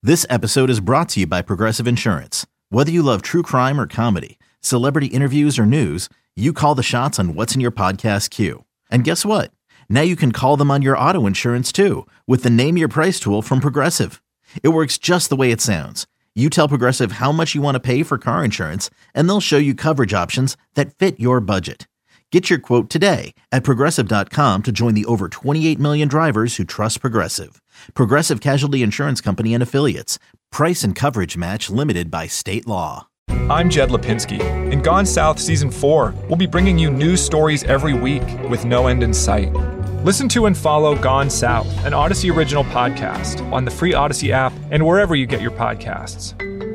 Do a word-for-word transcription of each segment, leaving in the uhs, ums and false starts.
This episode is brought to you by Progressive Insurance. Whether you love true crime or comedy, celebrity interviews or news, you call the shots on what's in your podcast queue. And guess what? Now you can call them on your auto insurance too with the Name Your Price tool from Progressive. It works just the way it sounds. You tell Progressive how much you want to pay for car insurance, and they'll show you coverage options that fit your budget. Get your quote today at Progressive dot com to join the over twenty-eight million drivers who trust Progressive. Progressive Casualty Insurance Company and Affiliates. Price and coverage match limited by state law. I'm Jed Lipinski. In Gone South Season four, we'll be bringing you news stories every week with no end in sight. Listen to and follow Gone South, an Odyssey original podcast, on the free Odyssey app and wherever you get your podcasts.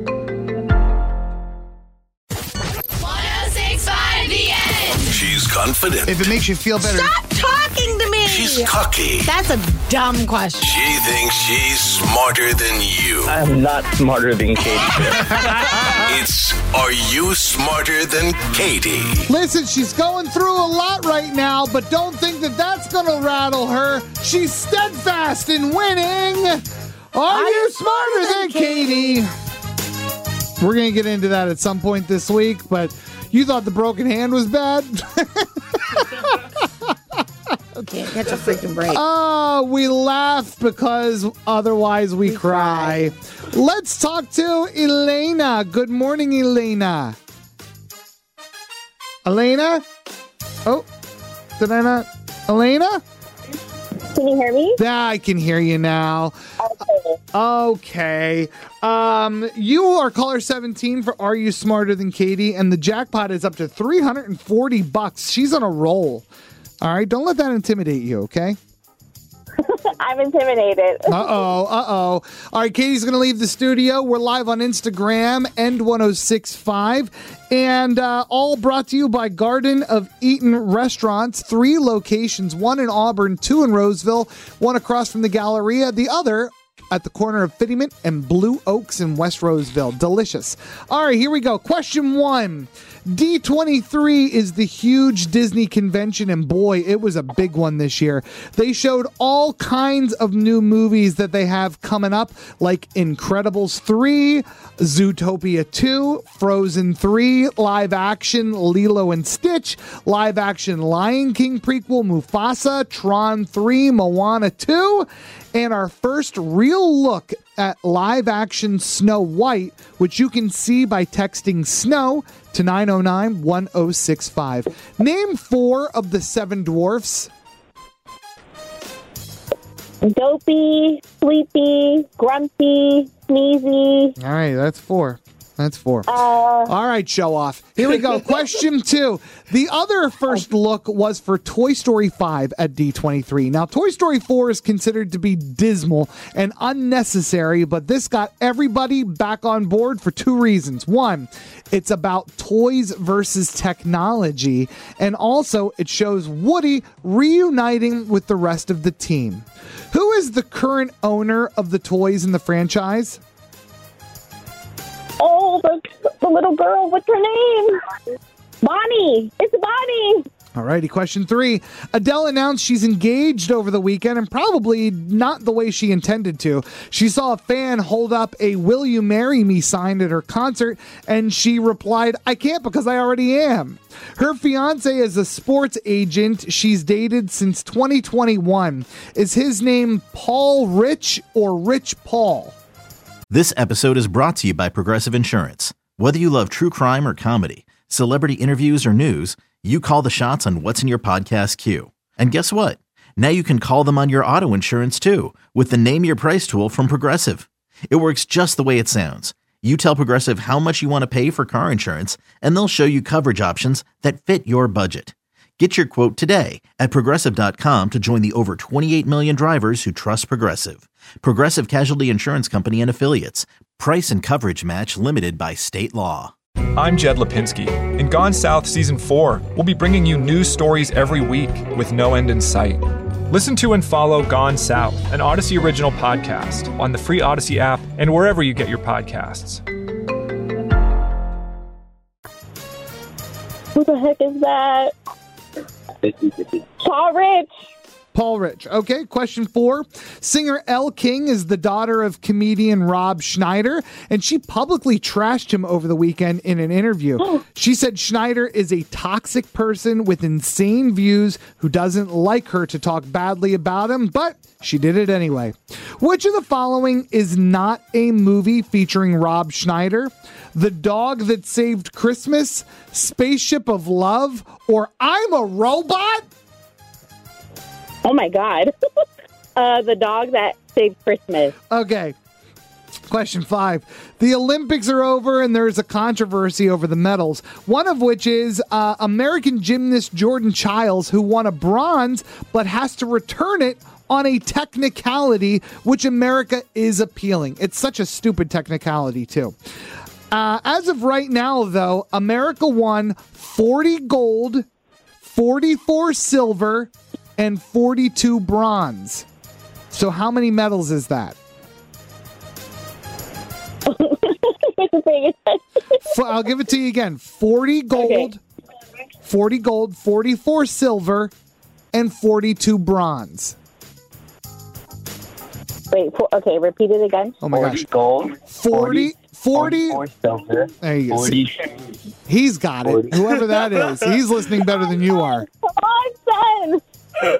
She's confident. If it makes you feel better. Stop talking to me. She's cocky. That's a dumb question. She thinks she's smarter than you. I'm not smarter than Katie. It's Are You Smarter Than Katie? Listen, she's going through a lot right now, but don't think that that's going to rattle her. She's steadfast in winning. Are, Are you smarter, smarter than, than Katie? Katie? We're going to get into that at some point this week, but you thought the broken hand was bad? Okay, catch a freaking break. Oh, we laugh because otherwise we, we cry. cry. Let's talk to Elena. Good morning, Elena. Elena? Oh, did I not? Elena? Can you hear me? Yeah, I can hear you now. Okay. Okay. Um, you are caller seventeen for Are You Smarter Than Katie? And the jackpot is up to three hundred forty bucks. She's on a roll. All right, don't let that intimidate you, okay? I'm intimidated. Uh-oh, uh-oh. All right, Katie's going to leave the studio. We're live on Instagram, End ten sixty-five, and uh, all brought to you by Garden of Eaton Restaurants. Three locations, one in Auburn, two in Roseville, one across from the Galleria, the other at the corner of Fittyman and Blue Oaks in West Roseville. Delicious. All right, here we go. Question one. D twenty-three is the huge Disney convention, and boy, it was a big one this year. They showed all kinds of new movies that they have coming up, like Incredibles three, Zootopia two, Frozen three, live action Lilo and Stitch, live action Lion King prequel Mufasa, Tron three, Moana two, and our first real look at live action Snow White, which you can see by texting SNOW to nine oh nine one oh six five. Name four of the seven dwarfs. Dopey, sleepy, grumpy, sneezy. All right, that's four. That's four. Uh, All right, show off. Here we go. Question two. The other first look was for Toy Story five at D twenty-three. Now, Toy Story four is considered to be dismal and unnecessary, but this got everybody back on board for two reasons. One, it's about toys versus technology, and also it shows Woody reuniting with the rest of the team. Who is the current owner of the toys in the franchise? oh, the, the little girl, what's her name? Bonnie. It's Bonnie. All righty, question three. Adele announced she's engaged over the weekend, and probably not the way she intended to. She saw a fan hold up a Will You Marry Me sign at her concert, and she replied, I can't because I already am. Her fiance is a sports agent she's dated since twenty twenty-one. Is his name Paul Rich or Rich Paul? This episode is brought to you by Progressive Insurance. Whether you love true crime or comedy, celebrity interviews or news, you call the shots on what's in your podcast queue. And guess what? Now you can call them on your auto insurance too with the Name Your Price tool from Progressive. It works just the way it sounds. You tell Progressive how much you want to pay for car insurance, and they'll show you coverage options that fit your budget. Get your quote today at Progressive dot com to join the over twenty-eight million drivers who trust Progressive. Progressive Casualty Insurance Company and Affiliates. Price and coverage match limited by state law. I'm Jed Lipinski. In Gone South Season four, we'll be bringing you news stories every week with no end in sight. Listen to and follow Gone South, an Odyssey original podcast, on the free Odyssey app and wherever you get your podcasts. Who the heck is that? Paul Rich. Paul Rich. Okay, question four. Singer Elle King is the daughter of comedian Rob Schneider, and she publicly trashed him over the weekend in an interview. She said Schneider is a toxic person with insane views who doesn't like her to talk badly about him, but she did it anyway. Which of the following is not a movie featuring Rob Schneider? The Dog That Saved Christmas, Spaceship of Love, or I'm a Robot? Oh, my God. uh, the dog that saved Christmas. Okay. Question five. The Olympics are over and there's a controversy over the medals, one of which is uh, American gymnast Jordan Childs, who won a bronze but has to return it on a technicality, which America is appealing. It's such a stupid technicality, too. Uh, as of right now, though, America won forty gold, forty-four silver, and forty-two bronze. So how many medals is that? F- I'll give it to you again. forty gold, okay. forty gold, forty-four silver, and forty-two bronze. Wait, for, okay, repeat it again. Oh my forty gosh. Gold, forty, forty, forty-four silver, there you go. forty. He's got it. forty. Whoever that is. He's listening better than you are. Come on, son.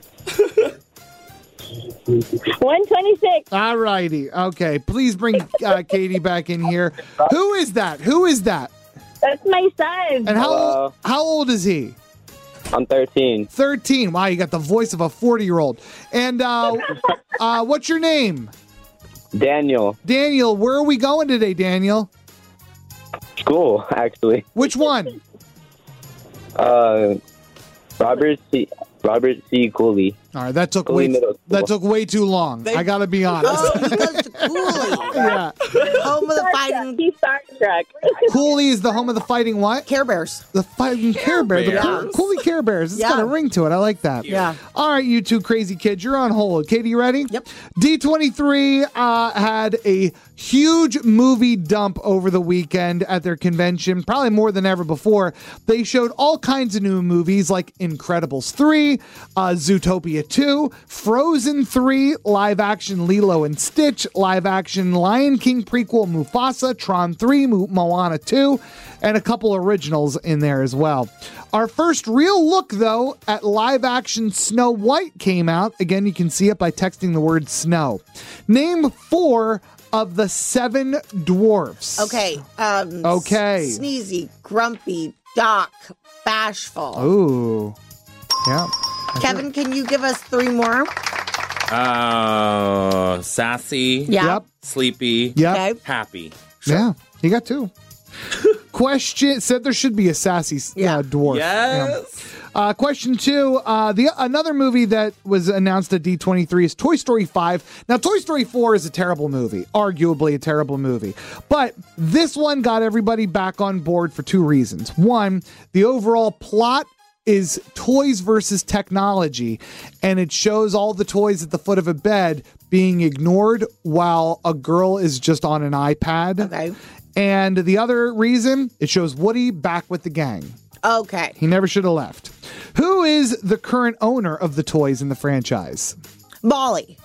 one twenty-six. All righty. Okay. Please bring uh, Katie back in here. Who is that? Who is that? That's my son. And how Hello. old, how old is he? I'm thirteen. thirteen. Wow, you got the voice of a forty-year-old. And uh, uh, what's your name? Daniel. Daniel, where are we going today, Daniel? School, actually. Which one? Uh, Robert C. Robert C. Cooley. All right, that took Cooley way Middle School. that took way too long. I got to be honest. Oh, he goes to Cooley. Yeah. Home of the fighting He's Star Trek. Cooley is the home of the fighting what? Care Bears. The fighting Care Bears. The Bears. Cool- Cooley Care Bears. It's Yeah. got a ring to it. I like that. Yeah. All right, you two crazy kids, you're on hold. Katie, you ready? Yep. D twenty-three uh, had a huge movie dump over the weekend at their convention, probably more than ever before. They showed all kinds of new movies like Incredibles three, uh, Zootopia two, Frozen three, live-action Lilo and Stitch, live-action Lion King prequel Mufasa, Tron three, Mo- Moana two, and a couple originals in there as well. Our first real look, though, at live-action Snow White came out. Again, you can see it by texting the word snow. Name four of the seven dwarfs. Okay. Um, Okay. Sneezy, Grumpy, Doc, Bashful. Ooh. Yeah. Kevin, can you give us three more? Uh, sassy, Yeah. Yep. sleepy, Yep. Okay. happy. Yeah. You got two. Question said there should be a sassy uh, Yeah. dwarf. Yes. Yeah. Uh, question two. Uh, the another movie that was announced at D twenty-three is Toy Story five. Now, Toy Story four is a terrible movie, arguably a terrible movie, but this one got everybody back on board for two reasons. One, the overall plot is toys versus technology, and it shows all the toys at the foot of a bed being ignored while a girl is just on an iPad. Okay. And the other reason, it shows Woody back with the gang. Okay. He never should have left. Who is the current owner of the toys in the franchise? Molly.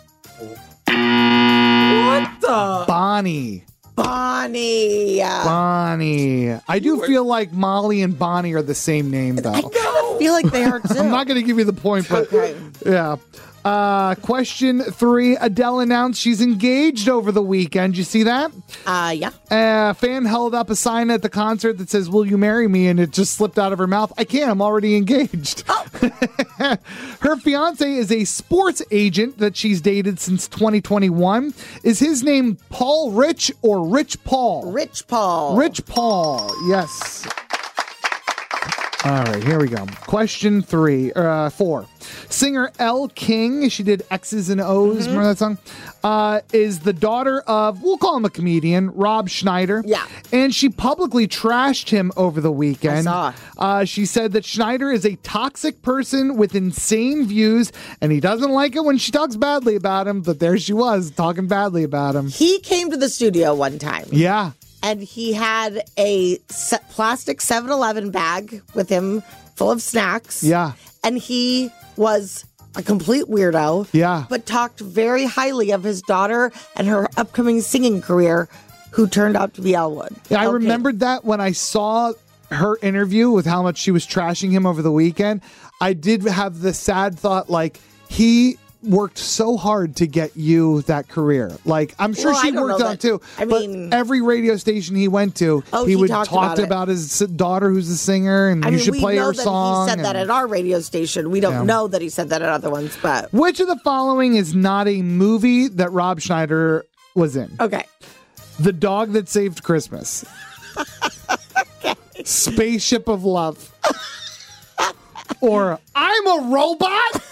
What the? Bonnie. Bonnie. Uh, Bonnie. I do feel like Molly and Bonnie are the same name, though. I feel like they are too. I'm not going to give you the point, but Okay. yeah. Uh, question three. Adele announced she's engaged over the weekend. You see that? Uh, yeah. A fan held up a sign at the concert that says, "Will you marry me?" And it just slipped out of her mouth. I can't. I'm already engaged. Oh. Her fiance is a sports agent that she's dated since twenty twenty-one. Is his name Paul Rich or Rich Paul? Rich Paul. Rich Paul. Yes. All right, here we go. Question three, uh, four. Singer Elle King, she did X's and O's, remember that song? Uh, is the daughter of, we'll call him a comedian, Rob Schneider. Yeah. And she publicly trashed him over the weekend. I saw. Uh, she said that Schneider is a toxic person with insane views, and he doesn't like it when she talks badly about him, but there she was, talking badly about him. He came to the studio one time. Yeah. And he had a se- plastic seven eleven bag with him full of snacks. Yeah. And he was a complete weirdo. Yeah. But talked very highly of his daughter and her upcoming singing career, who turned out to be Elwood. Yeah, I Okay. remembered that when I saw her interview with how much she was trashing him over the weekend. I did have the sad thought, like, he worked so hard to get you that career. Like, I'm sure Well, I she don't worked know on it that- too. I but mean- every radio station he went to, Oh, he he would talked talk about it. about his daughter who's a singer, and I you mean, should we play know her that song. he said that and- at our radio station. We don't Yeah. know that he said that at other ones, but Which of the following is not a movie that Rob Schneider was in? okay. The Dog That Saved Christmas. Spaceship of Love. Or I'm a Robot?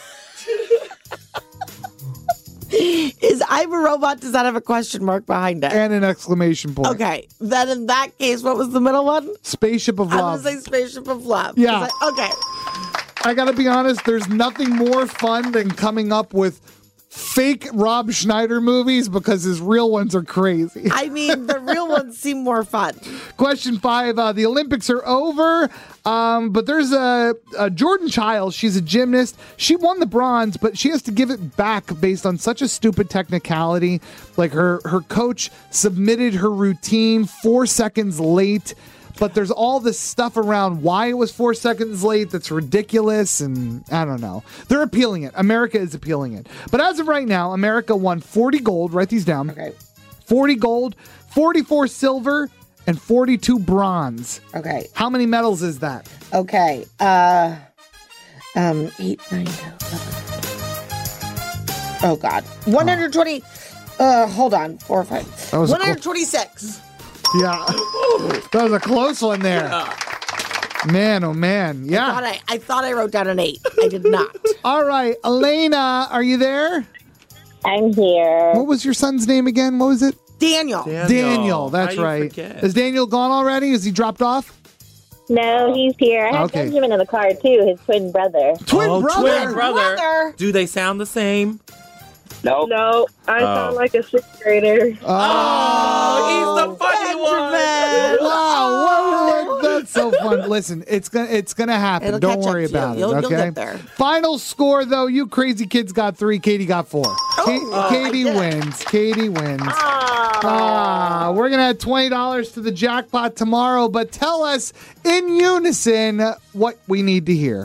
Is I'm a Robot, does that have a question mark behind it? And an exclamation point. Okay. Then in that case, what was the middle one? Spaceship of I'm Love. going to say Spaceship of Love. Yeah. 'Cause I- okay. I gotta be honest, there's nothing more fun than coming up with fake Rob Schneider movies because his real ones are crazy. I mean, the real ones seem more fun. Question five, uh, the Olympics are over, um, but there's a, a Jordan Childs. She's a gymnast. She won the bronze, but she has to give it back based on such a stupid technicality. Like her, her coach submitted her routine four seconds late, but there's all this stuff around why it was four seconds late that's ridiculous, and I don't know. They're appealing it. America is appealing it. But as of right now, America won forty gold. Write these down. Okay. forty gold, forty-four silver, and forty-two bronze. Okay. How many medals is that? Okay. Uh, um, eight, nine, ten, eleven. Oh, God. one hundred twenty. Uh, hold on. Four, five. That was a one hundred twenty-six. Yeah. That was a close one there. Man, oh man. I, Yeah. thought I, I thought I wrote down an eight. I did not. All right. Elena, are you there? I'm here. What was your son's name again? What was it? Daniel. Daniel. That's How you right. forget? Is Daniel gone already? Is he dropped off? No, he's here. I have Okay. Benjamin in the car too, his twin brother. Twin oh, brother. twin brother. Brother. Do they sound the same? Nope. No, I sound like a sixth grader. Oh, he's the funny one. Benjamin. Wow, whoa, whoa, that's so fun. Listen, it's gonna it's gonna happen. It'll Don't catch up worry to you. about it. You'll- you'll Okay. get there. Final score though, you crazy kids got three. Katie got four. Ka- Oh, Katie I did. wins. Katie wins. Oh. Ah, we're gonna add twenty dollars to the jackpot tomorrow. But tell us in unison what we need to hear.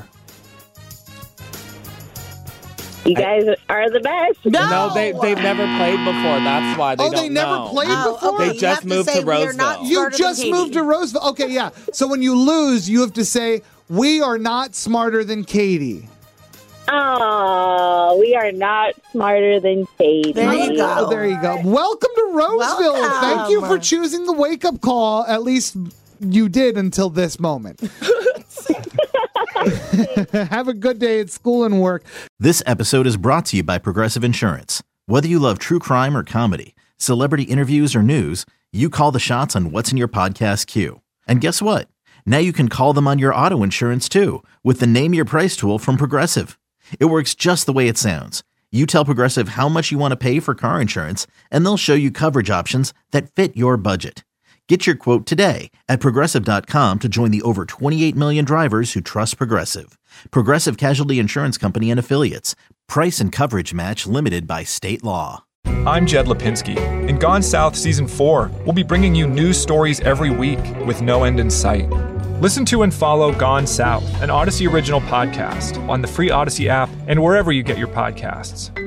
You guys are the best. No. No, they, they've never played before. That's why they Oh, don't they never know. played Oh, before. okay. They You just have moved say to we are not Roseville. You smarter just than moved to Katie. Roseville. Okay, yeah. So when you lose, you have to say we are not smarter than Katie. Oh, we are not smarter than Katie. There you go. Oh, there you go. Welcome to Roseville. Welcome. Thank you for choosing the wake up call. At least you did until this moment. Have a good day at school and work. This episode is brought to you by Progressive Insurance. Whether you love true crime or comedy, celebrity interviews or news, you call the shots on what's in your podcast queue. And guess what? Now you can call them on your auto insurance too with the Name Your Price tool from Progressive. It works just the way it sounds. You tell Progressive how much you want to pay for car insurance, and they'll show you coverage options that fit your budget. Get your quote today at Progressive dot com to join the over twenty-eight million drivers who trust Progressive. Progressive Casualty Insurance Company and Affiliates. Price and coverage match limited by state law. I'm Jed Lipinski. In Gone South Season four, we'll be bringing you news stories every week with no end in sight. Listen to and follow Gone South, an Odyssey original podcast, on the free Odyssey app and wherever you get your podcasts.